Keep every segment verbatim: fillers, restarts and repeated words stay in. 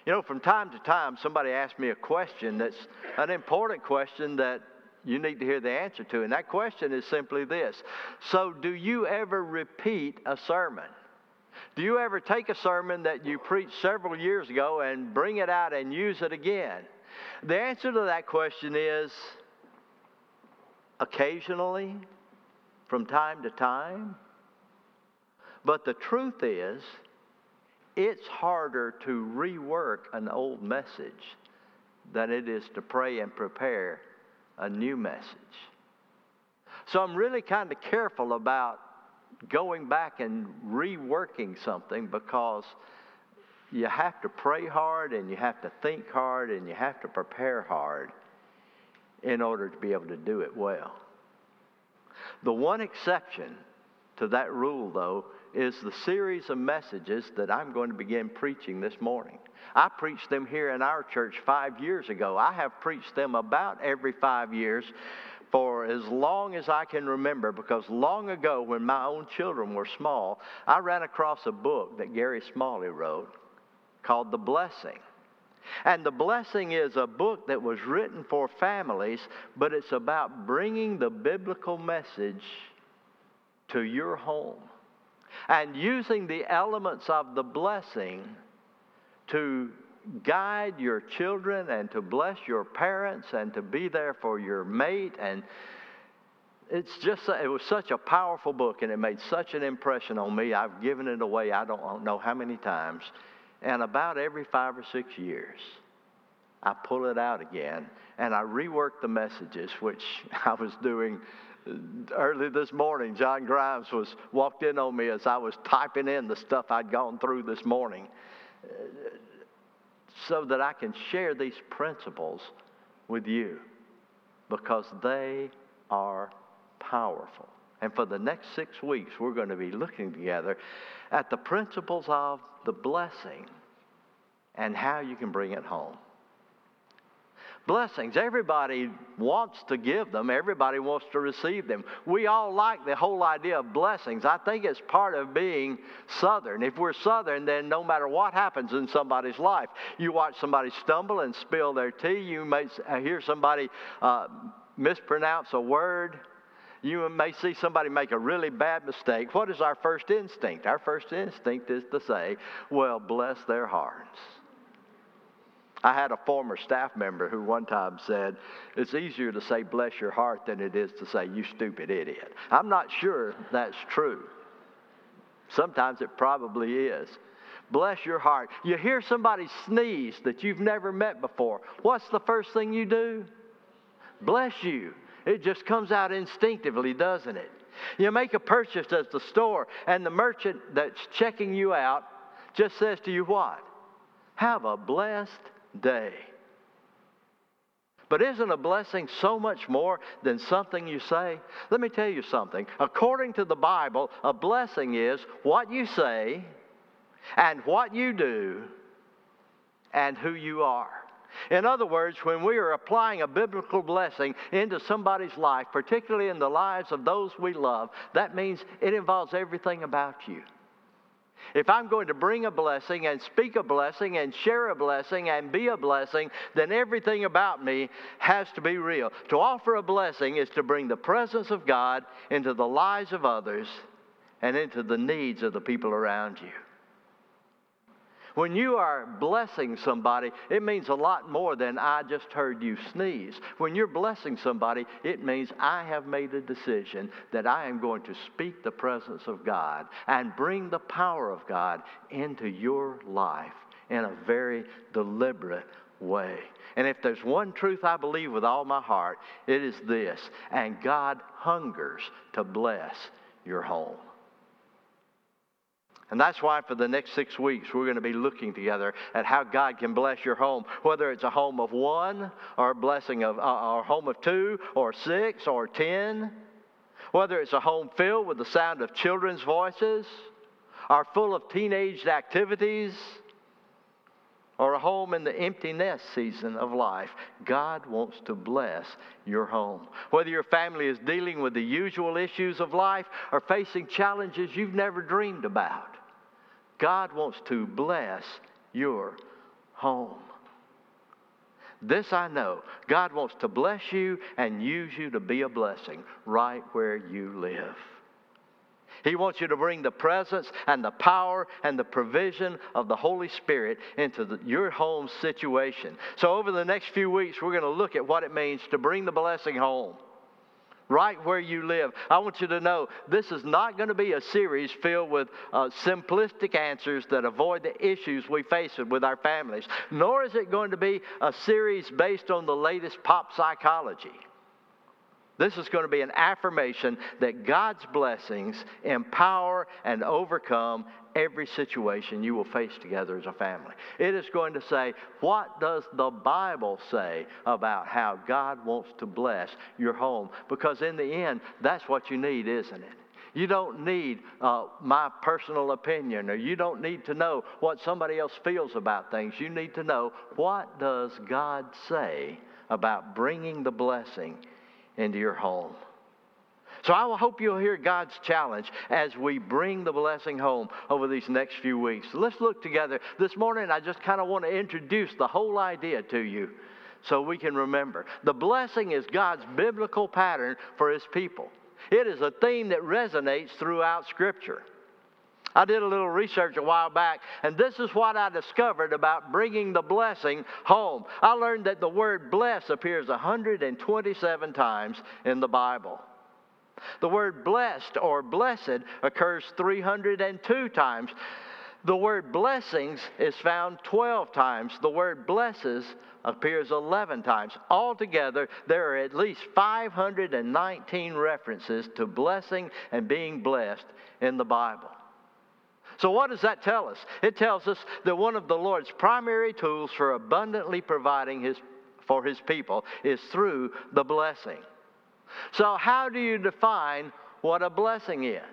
You know, from time to time, somebody asks me a question that's an important question that you need to hear the answer to. And that question is simply this. So do you ever repeat a sermon? Do you ever take a sermon that you preached several years ago and bring it out and use it again? The answer to that question is occasionally, from time to time. But the truth is, it's harder to rework an old message than it is to pray and prepare a new message. So I'm really kind of careful about going back and reworking something, because you have to pray hard and you have to think hard and you have to prepare hard in order to be able to do it well. The one exception to that rule, though, is the series of messages that I'm going to begin preaching this morning. I preached them here in our church five years ago. I have preached them about every five years for as long as I can remember, because long ago when my own children were small, I ran across a book that Gary Smalley wrote called The Blessing. And The Blessing is a book that was written for families, but it's about bringing the biblical message to your home and using the elements of the blessing to guide your children and to bless your parents and to be there for your mate. And it's just, it was such a powerful book, and it made such an impression on me. I've given it away I don't know how many times. And about every five or six years, I pull it out again and I rework the messages, which I was doing early this morning. John Grimes was walked in on me as I was typing in the stuff I'd gone through this morning, so that I can share these principles with you, because they are powerful. And for the next six weeks, we're going to be looking together at the principles of the blessing and how you can bring it home. Blessings, everybody wants to give them. Everybody wants to receive them. We all like the whole idea of blessings. I think it's part of being Southern. If we're Southern, then no matter what happens in somebody's life, you watch somebody stumble and spill their tea. You may hear somebody uh, mispronounce a word. You may see somebody make a really bad mistake. What is our first instinct? Our first instinct is to say, well, bless their hearts. I had a former staff member who one time said, it's easier to say bless your heart than it is to say you stupid idiot. I'm not sure that's true. Sometimes it probably is. Bless your heart. You hear somebody sneeze that you've never met before. What's the first thing you do? Bless you. It just comes out instinctively, doesn't it? You make a purchase at the store, and the merchant that's checking you out just says to you what? Have a blessed day. But isn't a blessing so much more than something you say? Let me tell you something. According to the Bible, a blessing is what you say and what you do and who you are. In other words, when we are applying a biblical blessing into somebody's life, particularly in the lives of those we love, that means it involves everything about you. If I'm going to bring a blessing and speak a blessing and share a blessing and be a blessing, then everything about me has to be real. To offer a blessing is to bring the presence of God into the lives of others and into the needs of the people around you. When you are blessing somebody, it means a lot more than I just heard you sneeze. When you're blessing somebody, it means I have made a decision that I am going to speak the presence of God and bring the power of God into your life in a very deliberate way. And if there's one truth I believe with all my heart, it is this: and God hungers to bless your home. And that's why for the next six weeks, we're going to be looking together at how God can bless your home, whether it's a home of one or a blessing of, uh, or a home of two or six or ten, whether it's a home filled with the sound of children's voices or full of teenage activities, or a home in the empty nest season of life. God wants to bless your home. Whether your family is dealing with the usual issues of life or facing challenges you've never dreamed about, God wants to bless your home. This I know, God wants to bless you and use you to be a blessing right where you live. He wants you to bring the presence and the power and the provision of the Holy Spirit into the, your home situation. So over the next few weeks, we're going to look at what it means to bring the blessing home. Right where you live. I want you to know this is not going to be a series filled with uh, simplistic answers that avoid the issues we face with our families. Nor is it going to be a series based on the latest pop psychology. This is going to be an affirmation that God's blessings empower and overcome every situation you will face together as a family. It is going to say, what does the Bible say about how God wants to bless your home? Because in the end, that's what you need, isn't it? You don't need uh, my personal opinion, or you don't need to know what somebody else feels about things. You need to know, what does God say about bringing the blessing into your home? So I hope you'll hear God's challenge as we bring the blessing home over these next few weeks. Let's look together. This morning, I just kind of want to introduce the whole idea to you so we can remember. The blessing is God's biblical pattern for His people. It is a theme that resonates throughout Scripture. I did a little research a while back, and this is what I discovered about bringing the blessing home. I learned that the word bless appears one hundred twenty-seven times in the Bible. The word blessed or blessed occurs three hundred two times. The word blessings is found twelve times. The word blesses appears eleven times. Altogether, there are at least five hundred nineteen references to blessing and being blessed in the Bible. So what does that tell us? It tells us that one of the Lord's primary tools for abundantly providing his, for His people is through the blessing. So how do you define what a blessing is?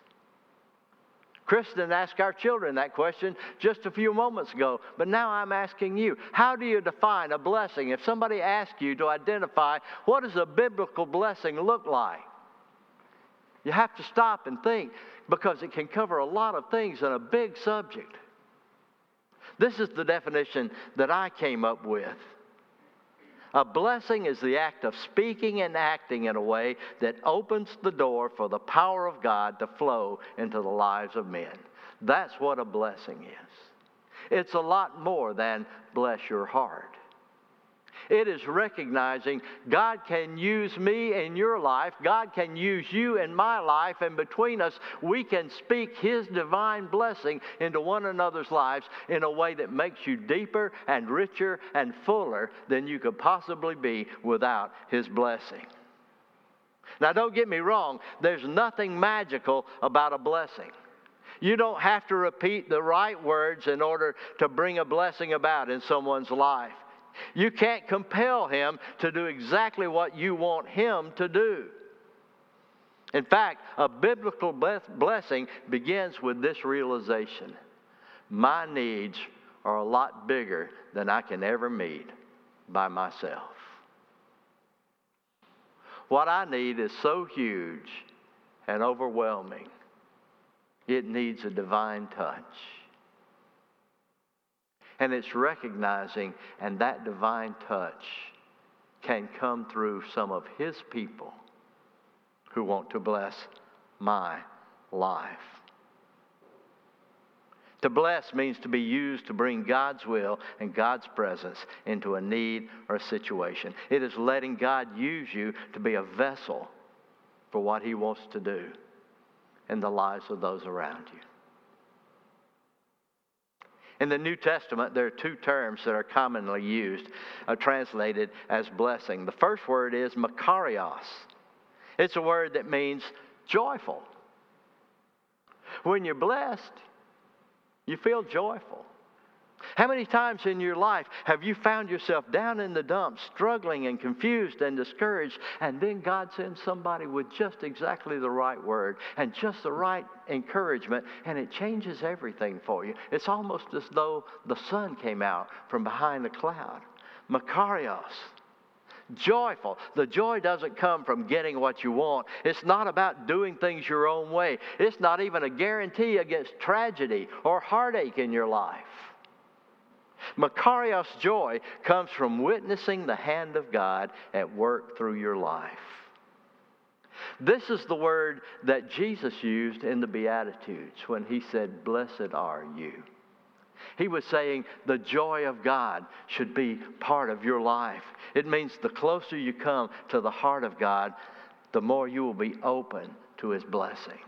Kristen asked our children that question just a few moments ago, but now I'm asking you, how do you define a blessing? If somebody asks you to identify what does a biblical blessing look like, you have to stop and think, because it can cover a lot of things in a big subject. This is the definition that I came up with. A blessing is the act of speaking and acting in a way that opens the door for the power of God to flow into the lives of men. That's what a blessing is. It's a lot more than bless your heart. It is recognizing God can use me in your life. God can use you in my life. And between us, we can speak His divine blessing into one another's lives in a way that makes you deeper and richer and fuller than you could possibly be without His blessing. Now, don't get me wrong. There's nothing magical about a blessing. You don't have to repeat the right words in order to bring a blessing about in someone's life. You can't compel him to do exactly what you want him to do. In fact, a biblical blessing begins with this realization: my needs are a lot bigger than I can ever meet by myself. What I need is so huge and overwhelming, it needs a divine touch. And it's recognizing, and that divine touch can come through some of His people who want to bless my life. To bless means to be used to bring God's will and God's presence into a need or a situation. It is letting God use you to be a vessel for what He wants to do in the lives of those around you. In the New Testament, there are two terms that are commonly used, uh, translated as blessing. The first word is makarios. It's a word that means joyful. When you're blessed, you feel joyful. How many times in your life have you found yourself down in the dumps, struggling and confused and discouraged, and then God sends somebody with just exactly the right word and just the right encouragement, and it changes everything for you? It's almost as though the sun came out from behind a cloud. Makarios. Joyful. The joy doesn't come from getting what you want. It's not about doing things your own way. It's not even a guarantee against tragedy or heartache in your life. Makarios joy comes from witnessing the hand of God at work through your life. This is the word that Jesus used in the Beatitudes when he said, "Blessed are you." He was saying the joy of God should be part of your life. It means the closer you come to the heart of God, the more you will be open to His blessing.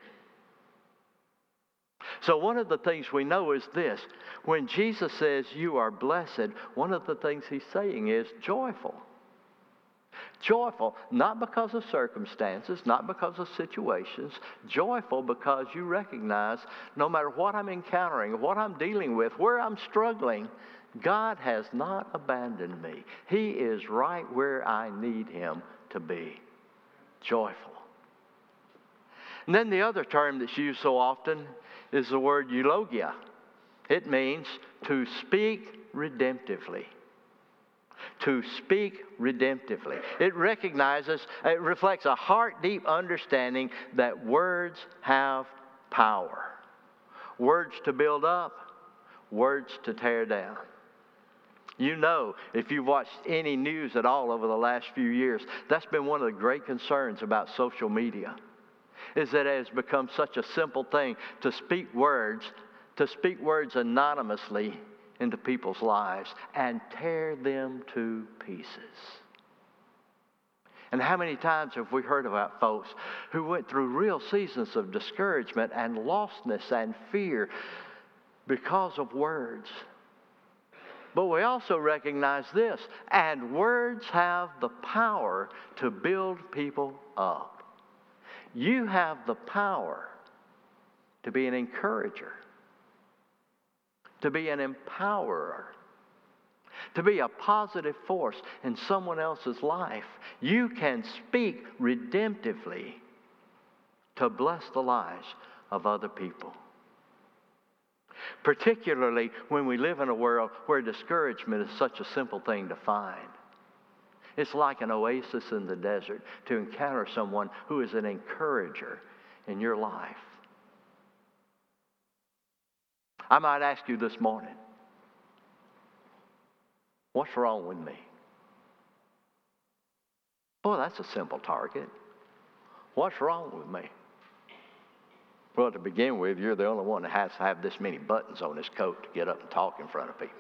So one of the things we know is this. When Jesus says you are blessed, one of the things He's saying is joyful. Joyful, not because of circumstances, not because of situations. Joyful because you recognize no matter what I'm encountering, what I'm dealing with, where I'm struggling, God has not abandoned me. He is right where I need Him to be. Joyful. And then the other term that's used so often is the word eulogia. It means to speak redemptively. To speak redemptively. It recognizes, it reflects a heart-deep understanding that words have power. Words to build up, words to tear down. You know, if you've watched any news at all over the last few years, that's been one of the great concerns about social media, is that it has become such a simple thing to speak words, to speak words anonymously into people's lives and tear them to pieces. And how many times have we heard about folks who went through real seasons of discouragement and lostness and fear because of words? But we also recognize this, and words have the power to build people up. You have the power to be an encourager, to be an empowerer, to be a positive force in someone else's life. You can speak redemptively to bless the lives of other people. Particularly when we live in a world where discouragement is such a simple thing to find. It's like an oasis in the desert to encounter someone who is an encourager in your life. I might ask you this morning, what's wrong with me? Boy, that's a simple target. What's wrong with me? Well, to begin with, you're the only one that has to have this many buttons on his coat to get up and talk in front of people.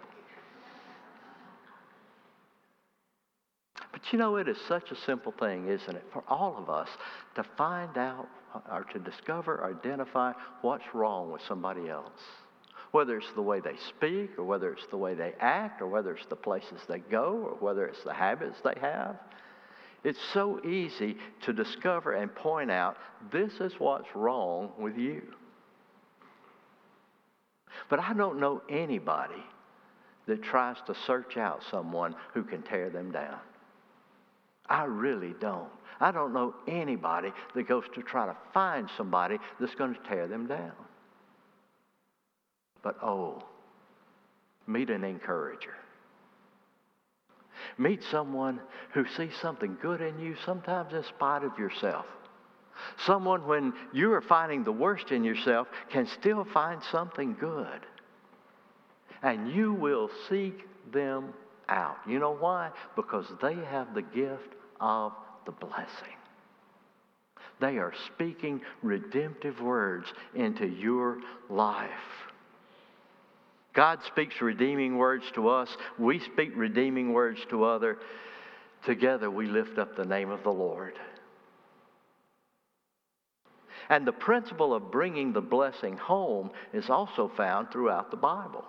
But you know, it is such a simple thing, isn't it, for all of us to find out or to discover or identify what's wrong with somebody else. Whether it's the way they speak, or whether it's the way they act, or whether it's the places they go, or whether it's the habits they have. It's so easy to discover and point out, this is what's wrong with you. But I don't know anybody that tries to search out someone who can tear them down. I really don't. I don't know anybody that goes to try to find somebody that's going to tear them down. But oh, meet an encourager. Meet someone who sees something good in you, sometimes in spite of yourself. Someone, when you are finding the worst in yourself, can still find something good. And you will seek them out. You know why? Because they have the gift of the blessing. They are speaking redemptive words into your life. God speaks redeeming words to us. We speak redeeming words to others. Together we lift up the name of the Lord. And the principle of bringing the blessing home is also found throughout the Bible.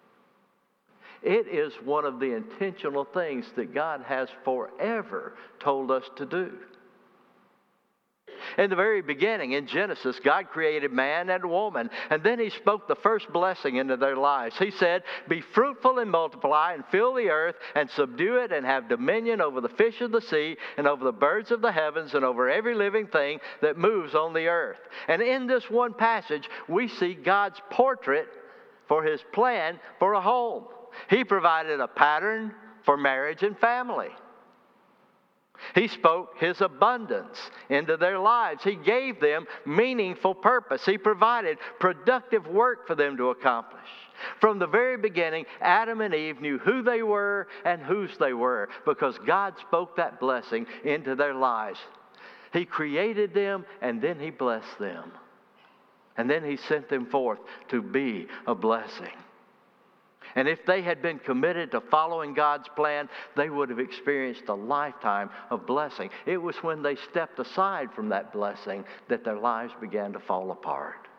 It is one of the intentional things that God has forever told us to do. In the very beginning, in Genesis, God created man and woman, and then He spoke the first blessing into their lives. He said, "Be fruitful and multiply and fill the earth and subdue it and have dominion over the fish of the sea and over the birds of the heavens and over every living thing that moves on the earth." And in this one passage, we see God's portrait for His plan for a home. He provided a pattern for marriage and family. He spoke His abundance into their lives. He gave them meaningful purpose. He provided productive work for them to accomplish. From the very beginning, Adam and Eve knew who they were and whose they were because God spoke that blessing into their lives. He created them and then He blessed them. And then He sent them forth to be a blessing. And if they had been committed to following God's plan, they would have experienced a lifetime of blessing. It was when they stepped aside from that blessing that their lives began to fall apart.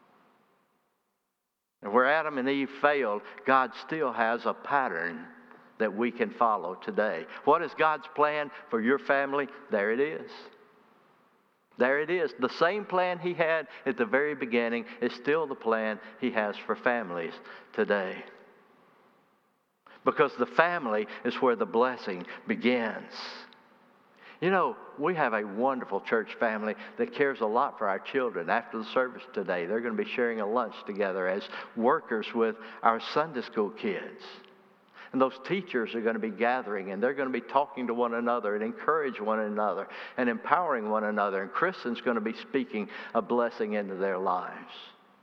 And where Adam and Eve failed, God still has a pattern that we can follow today. What is God's plan for your family? There it is. There it is. The same plan He had at the very beginning is still the plan He has for families today. Because the family is where the blessing begins. You know, we have a wonderful church family that cares a lot for our children. After the service today, they're going to be sharing a lunch together as workers with our Sunday school kids. And those teachers are going to be gathering and they're going to be talking to one another and encourage one another and empowering one another. And Kristen's going to be speaking a blessing into their lives.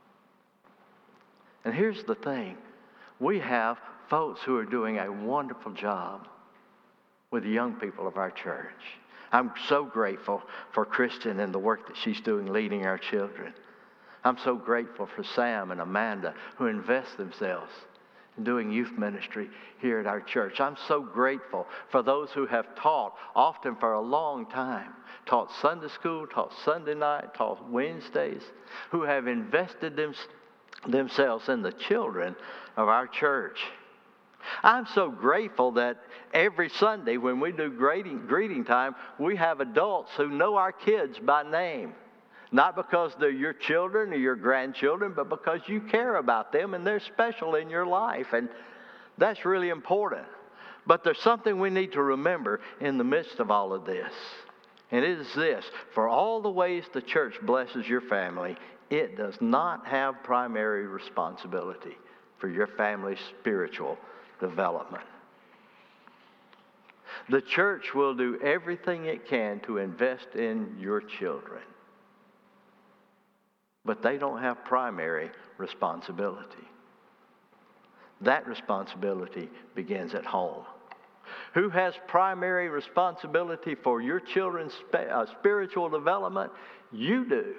And here's the thing. We have folks who are doing a wonderful job with the young people of our church. I'm so grateful for Kristen and the work that she's doing leading our children. I'm so grateful for Sam and Amanda who invest themselves in doing youth ministry here at our church. I'm so grateful for those who have taught, often for a long time, taught Sunday school, taught Sunday night, taught Wednesdays, who have invested them, themselves in the children of our church. I'm so grateful that every Sunday when we do greeting, greeting time, we have adults who know our kids by name. Not because they're your children or your grandchildren, but because you care about them and they're special in your life. And that's really important. But there's something we need to remember in the midst of all of this. And it is this. For all the ways the church blesses your family, it does not have primary responsibility for your family's spiritual development. The church will do everything it can to invest in your children. But they don't have primary responsibility. That responsibility begins at home. Who has primary responsibility for your children's spiritual development? You do.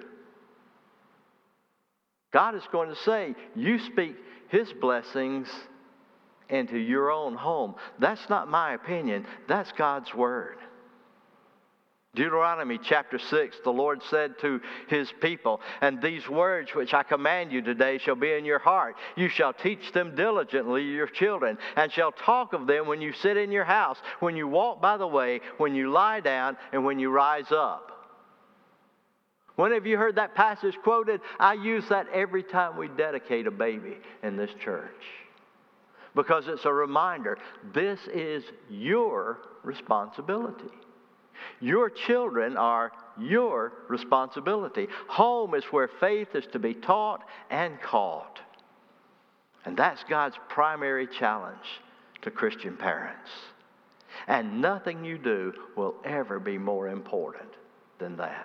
God is going to say, you speak His blessings into your own home. That's not my opinion. That's God's word. Deuteronomy chapter six, the Lord said to His people, and these words which I command you today shall be in your heart. You shall teach them diligently to your children, and shall talk of them when you sit in your house, when you walk by the way, when you lie down, and when you rise up. When have you heard that passage quoted? I use that every time we dedicate a baby in this church. Because it's a reminder, this is your responsibility. Your children are your responsibility. Home is where faith is to be taught and caught. And that's God's primary challenge to Christian parents. And nothing you do will ever be more important than that.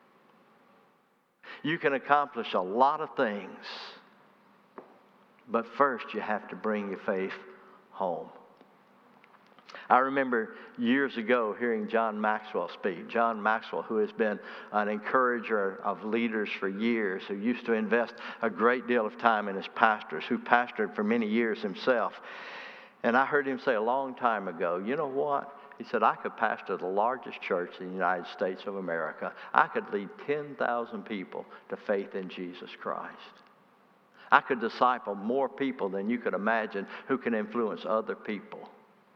You can accomplish a lot of things, but first you have to bring your faith home. I remember years ago hearing John Maxwell speak. John Maxwell, who has been an encourager of leaders for years, who used to invest a great deal of time in his pastors, who pastored for many years himself. And I heard him say a long time ago, you know what? He said, I could pastor the largest church in the United States of America. I could lead ten thousand people to faith in Jesus Christ. I could disciple more people than you could imagine who can influence other people.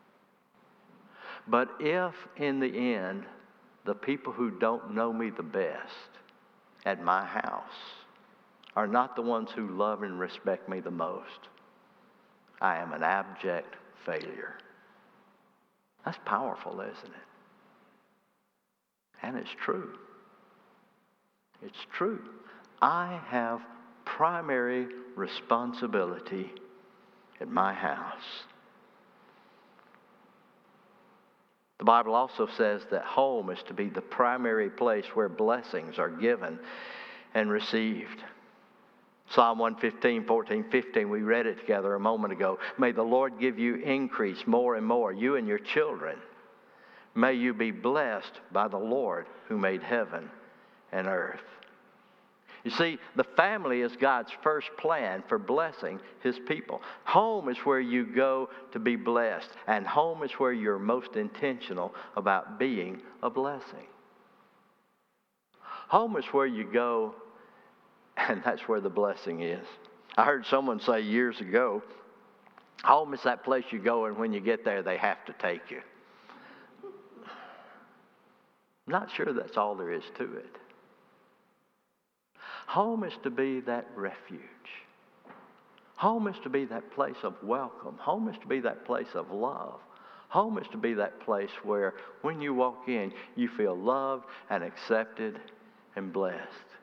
But if, in the end, the people who don't know me the best at my house are not the ones who love and respect me the most, I am an abject failure. That's powerful, isn't it? And it's true. It's true. I have primary responsibility at my house. The Bible also says that home is to be the primary place where blessings are given and received. Psalm one fifteen, fourteen, fifteen, we read it together a moment ago. May the Lord give you increase more and more, you and your children. May you be blessed by the Lord who made heaven and earth. You see, the family is God's first plan for blessing His people. Home is where you go to be blessed, and home is where you're most intentional about being a blessing. Home is where you go, and that's where the blessing is. I heard someone say years ago, home is that place you go, and when you get there, they have to take you. I'm not sure that's all there is to it. Home is to be that refuge. Home is to be that place of welcome. Home is to be that place of love. Home is to be that place where when you walk in, you feel loved and accepted and blessed.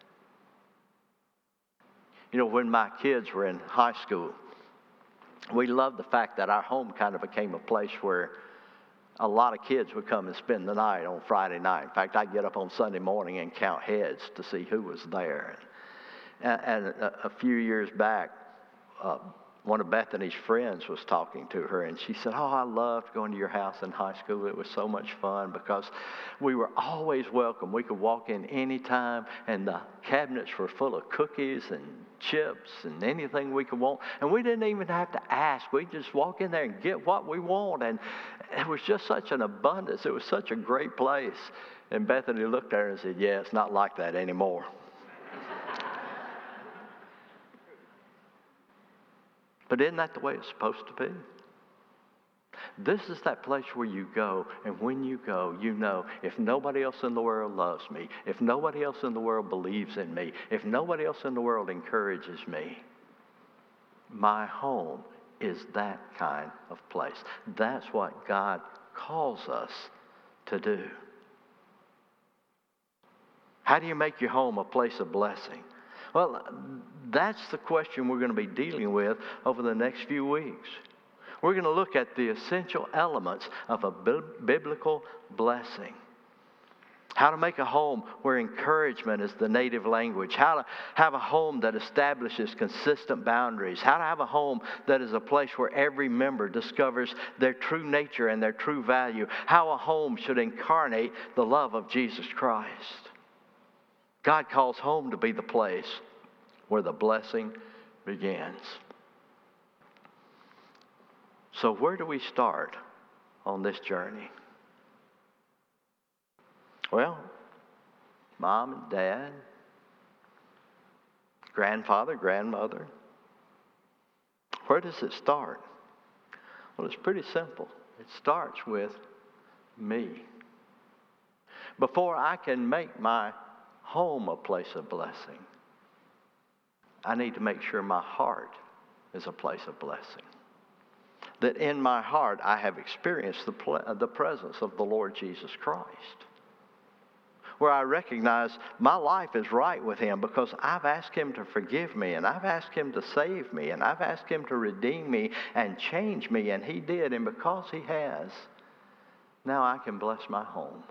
You know, when my kids were in high school, we loved the fact that our home kind of became a place where a lot of kids would come and spend the night on Friday night. In fact, I'd get up on Sunday morning and count heads to see who was there. And, and a, a few years back, uh, one of Bethany's friends was talking to her, and she said, oh, I loved going to your house in high school. It was so much fun because we were always welcome. We could walk in any time, and the cabinets were full of cookies and chips and anything we could want. And we didn't even have to ask. We'd just walk in there and get what we want. And it was just such an abundance. It was such a great place. And Bethany looked at her and said, yeah, it's not like that anymore. But isn't that the way it's supposed to be? This is that place where you go, and when you go, you know, if nobody else in the world loves me, if nobody else in the world believes in me, if nobody else in the world encourages me, my home is that kind of place. That's what God calls us to do. How do you make your home a place of blessing? Well, that's the question we're going to be dealing with over the next few weeks. We're going to look at the essential elements of a biblical blessing. How to make a home where encouragement is the native language. How to have a home that establishes consistent boundaries. How to have a home that is a place where every member discovers their true nature and their true value. How a home should incarnate the love of Jesus Christ. God calls home to be the place where the blessing begins. So where do we start on this journey? Well, mom and dad, grandfather, grandmother. Where does it start? Well, it's pretty simple. It starts with me. Before I can make my home a place of blessing, I need to make sure my heart is a place of blessing. That in my heart I have experienced the, ple- the presence of the Lord Jesus Christ. Where I recognize my life is right with Him because I've asked Him to forgive me, and I've asked Him to save me, and I've asked Him to redeem me and change me, and He did. And because He has, now I can bless my home.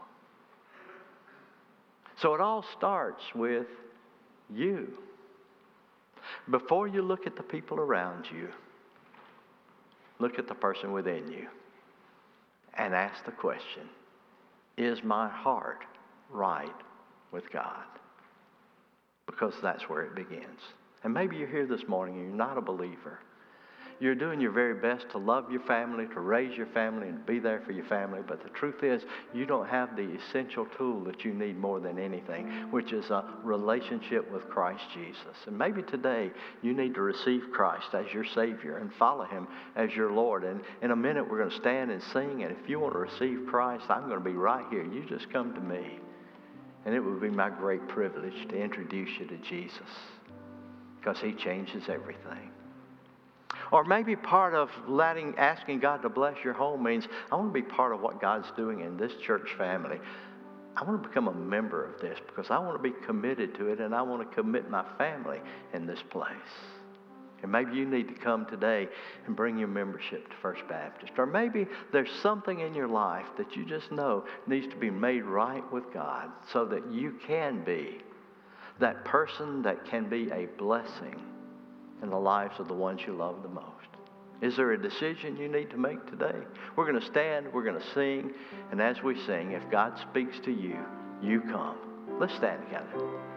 So it all starts with you. Before you look at the people around you, look at the person within you and ask the question, is my heart right with God? Because that's where it begins. And maybe you're here this morning and you're not a believer. You're doing your very best to love your family, to raise your family, and be there for your family. But the truth is, you don't have the essential tool that you need more than anything, which is a relationship with Christ Jesus. And maybe today you need to receive Christ as your Savior and follow Him as your Lord. And in a minute we're going to stand and sing. And if you want to receive Christ, I'm going to be right here. You just come to me. And it would be my great privilege to introduce you to Jesus, because He changes everything. Or maybe part of letting, asking God to bless your home means I want to be part of what God's doing in this church family. I want to become a member of this because I want to be committed to it, and I want to commit my family in this place. And maybe you need to come today and bring your membership to First Baptist. Or maybe there's something in your life that you just know needs to be made right with God so that you can be that person that can be a blessing in the lives of the ones you love the most. Is there a decision you need to make today? We're going to stand, we're going to sing, and as we sing, if God speaks to you, you come. Let's stand together.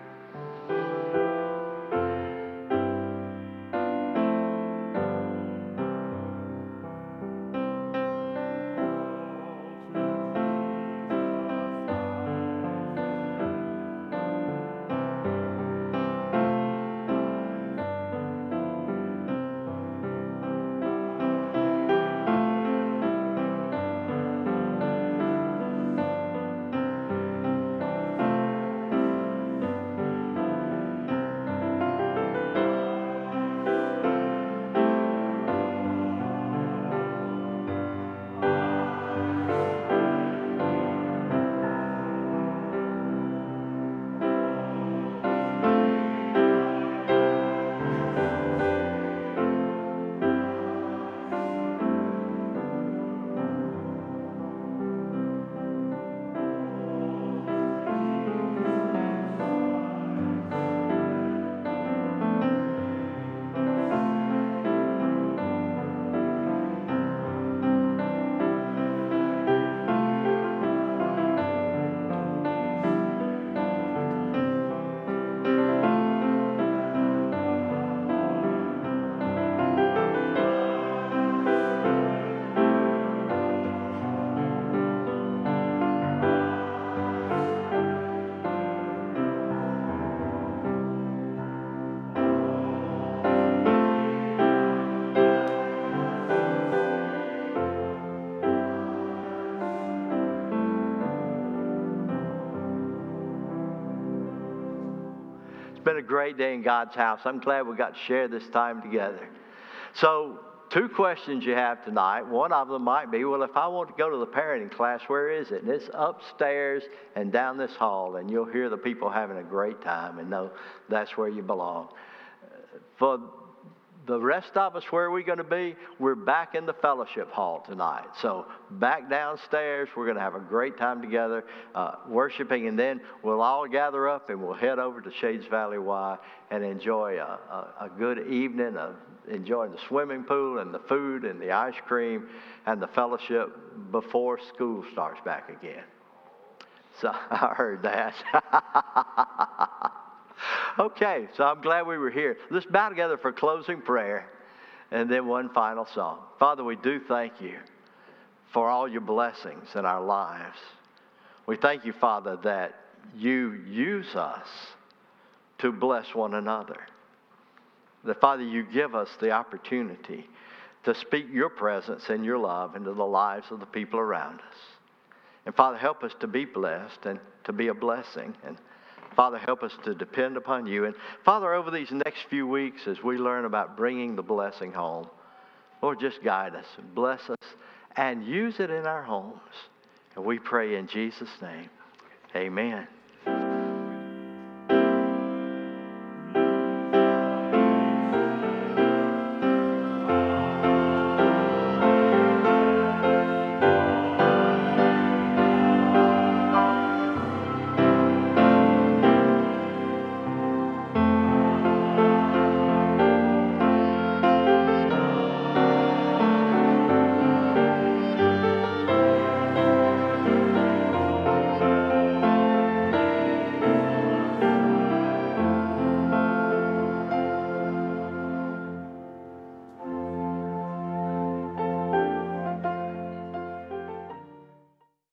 It's been a great day in God's house. I'm glad we got to share this time together. So, two questions you have tonight. One of them might be, well, if I want to go to the parenting class, where is it? And it's upstairs and down this hall, and you'll hear the people having a great time and know that's where you belong. For the rest of us, where are we going to be? We're back in the fellowship hall tonight. So back downstairs, we're going to have a great time together uh, worshiping, and then we'll all gather up and we'll head over to Shades Valley Y and enjoy a, a, a good evening of enjoying the swimming pool and the food and the ice cream and the fellowship before school starts back again. So I heard that. Okay, so I'm glad we were here. Let's bow together for closing prayer and then one final song. Father, we do thank you for all your blessings in our lives. We thank you, Father, that you use us to bless one another. That, Father, you give us the opportunity to speak your presence and your love into the lives of the people around us. And, Father, help us to be blessed and to be a blessing. And Father, help us to depend upon you. And Father, over these next few weeks as we learn about bringing the blessing home, Lord, just guide us, bless us, and use it in our homes. And we pray in Jesus' name, amen.